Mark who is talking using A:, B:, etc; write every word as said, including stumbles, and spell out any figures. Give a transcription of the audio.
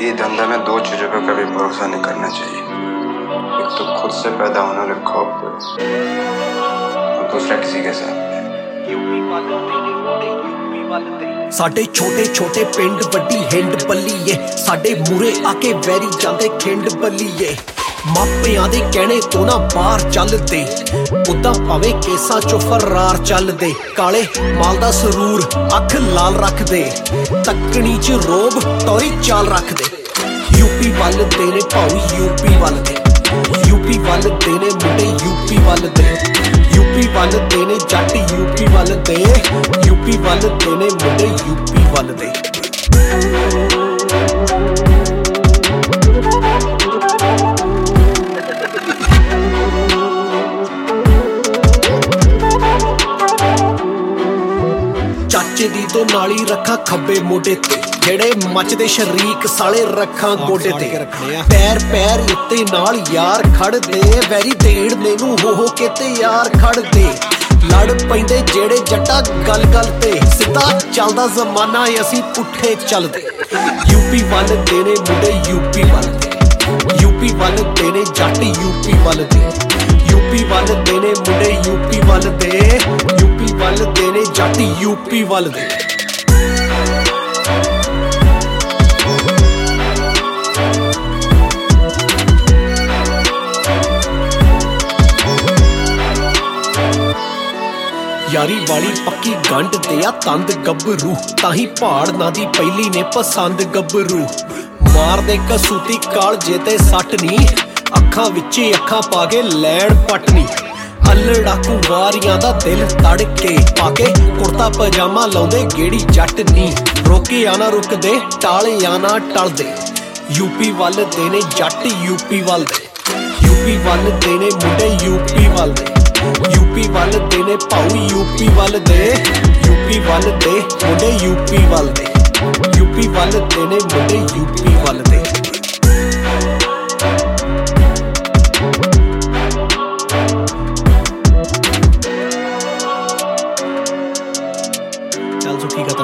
A: ये धंधा में दो चीजों पर कभी भरोसा नहीं करना चाहिए। एक तो खुद से पैदा होने वाले खौफ पे और दूसरा किसी के साथ।
B: साडे छोटे छोटे पिंड वड्डी हिंड बल्लीए, साडे मूरे आके वैरी जांदे खिंड बल्लीए। मापियां दे कहने तो ना बाहर चलदे, उदा भावें केसां चो फरार चलदे। काले माल दा सरूर अख लाल रखदे, तकनी च रोब टोरी चाल रखदे। यूपी वल दे ने भाऊ यूपी वल दे, यूपी वल दे ने मुंडे यूपी वल दे, यूपी वल दे ने जट यूपी वल दे, यूपी वल दे ने मुंडे यूपी वल दे। चाचे दी तो नाली रखा खब्बे मोटे ते, जेड़े मचदे शरीक साले रखा गोडे ते। पैर पैर उत्ते नाल यार खड़ दे, वैरी देड़ मेनू हो हो के ते यार खड़ दे। लड़ पैंदे जेड़े जट्टा गल गल ते, सिद्धा चलदा जमाना असीं पुट्ठे चलदे। यूपी वल दे ने मुंडे यूपी वल दे, यूपी वल दे ने जट यूपी वल दे, यूपी वल दे ने मुंडे यूपी वल दे, यूपी वल दे ने जट यूपी वल दे। यारी वाली पक्की गंढ ते आ तंद गब्बरू, ताही पहाड़ ना दी पहली ने पसंद गब्बरू। मार दे कसूती काल जे ते सट नी, अखां विचे अखां पा के लैण पटनी। अल्लड़ाकू वारियां दा दिल तड़के, पाके कुर्ता पजामा लाउंदे गेड़ी जट नी। रोके आना रुकदे, टाले आना टलदे। यूपी वल दे ने जट यूपी वल दे, यूपी वल दे ने मुंडे यूपी वल दे, यूपी वल दे ने भाऊ यूपी वल दे, यूपी वल दे मुंडे यूपी वल दे, यूपी वल दे ने मुंडे यूपी वल दे। चल सुखी खत्म।